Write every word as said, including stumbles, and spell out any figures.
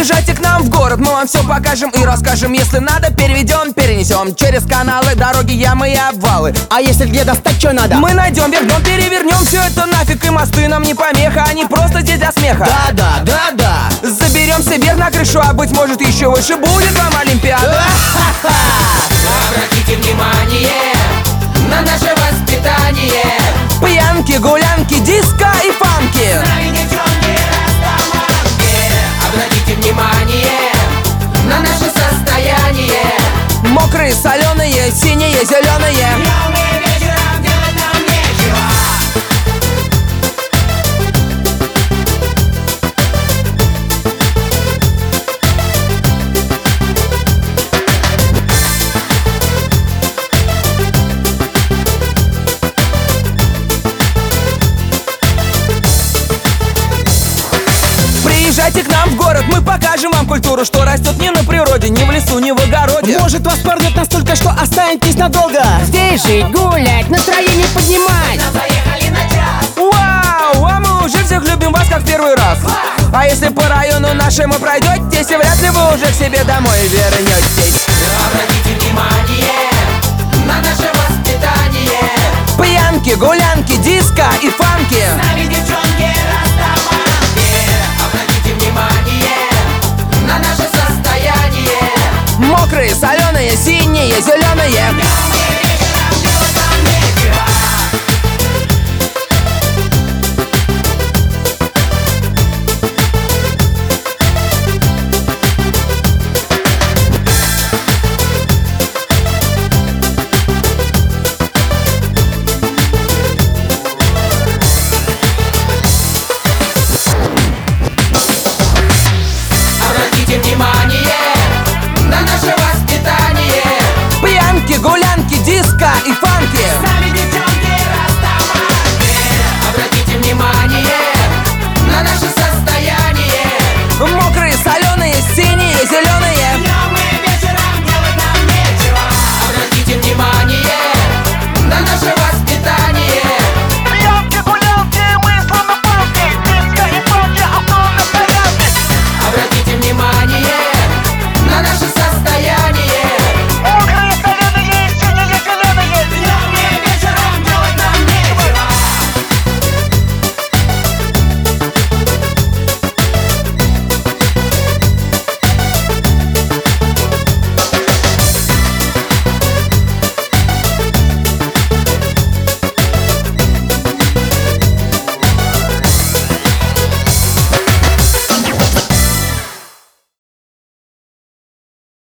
Приезжайте к нам в город, мы вам все покажем и расскажем. Если надо, переведем, перенесем. Через каналы, дороги, ямы и обвалы. А если где достать, что надо? Мы найдем, вернем, перевернем. Все это нафиг, и мосты нам не помеха. Они просто здесь для смеха. Да, да, да, да. Заберем себе на крышу, а быть может еще выше будет вам Олимпиада. Обратите внимание на наше воспитание. Пьянки, гулянки, диско и фанки. Обратите внимание на наше состояние. Мокрые, соленые, синие, зеленые. Приезжайте к нам в город, мы покажем вам культуру, что растет не на природе, ни в лесу, ни в огороде. Может, вас порвет настолько, что останетесь надолго. Здесь жить, гулять, настроение поднимать. Заехали на час. Вау, а мы уже всех любим вас как в первый раз. А если по району нашему пройдетесь, вряд ли вы уже к себе домой вернетесь. Обратите внимание на наше воспитание. Пьянки, гулянки, диско и фанки. Нами девчонки растаманки. Обратите внимание на наше состояние. Мокрые, соленые, синие, зеленые.